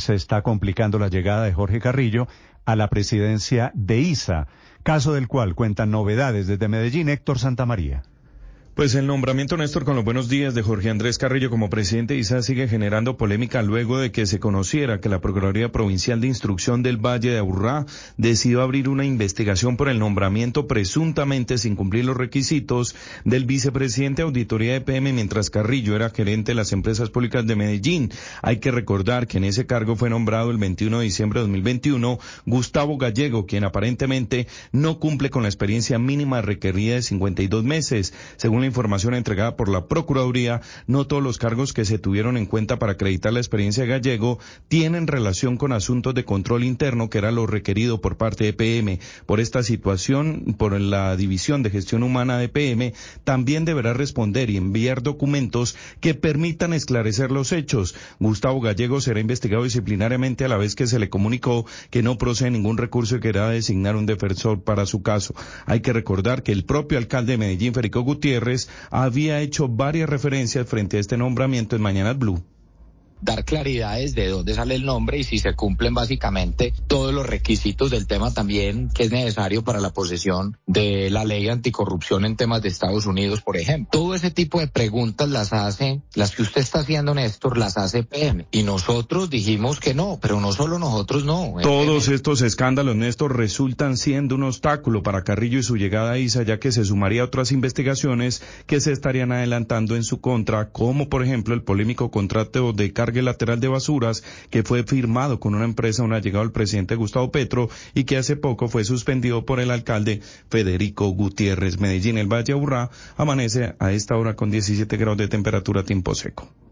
se está complicando la llegada de Jorge Carrillo a la presidencia de ISA, caso del cual cuentan novedades desde Medellín, Héctor Santamaría. Pues el nombramiento, Néstor, con los buenos días de Jorge Andrés Carrillo como presidente de ISA sigue generando polémica luego de que se conociera que la Procuraduría Provincial de Instrucción del Valle de Aburrá decidió abrir una investigación por el nombramiento presuntamente sin cumplir los requisitos del vicepresidente de Auditoría de EPM mientras Carrillo era gerente de las empresas públicas de Medellín. Hay que recordar que en ese cargo fue nombrado el 21 de diciembre de 2021 Gustavo Gallego, quien aparentemente no cumple con la experiencia mínima requerida de 52 meses. Según la información entregada por la Procuraduría, no todos los cargos que se tuvieron en cuenta para acreditar la experiencia de Gallego tienen relación con asuntos de control interno, que era lo requerido por parte de EPM. Por esta situación, por la División de Gestión Humana de EPM, también deberá responder y enviar documentos que permitan esclarecer los hechos. Gustavo Gallego será investigado disciplinariamente a la vez que se le comunicó que no procede ningún recurso y querrá designar un defensor para su caso. Hay que recordar que el propio alcalde de Medellín, Federico Gutiérrez, había hecho varias referencias frente a este nombramiento en Mañanas Blue. Dar claridades de dónde sale el nombre y si se cumplen básicamente todos los requisitos del tema también que es necesario para la posesión de la ley anticorrupción en temas de Estados Unidos, por ejemplo. Todo ese tipo de preguntas las que usted está haciendo, Néstor, las hace EPM. Y nosotros dijimos que no, pero no solo nosotros no. Todos estos escándalos, Néstor, resultan siendo un obstáculo para Carrillo y su llegada a ISA, ya que se sumaría a otras investigaciones que se estarían adelantando en su contra, como por ejemplo el polémico contrato de cargue lateral de basuras que fue firmado con una empresa una llegada al presidente Gustavo Petro y que hace poco fue suspendido por el alcalde Federico Gutiérrez. Medellín, el Valle de Aburrá, amanece a esta hora con 17 grados de temperatura, tiempo seco.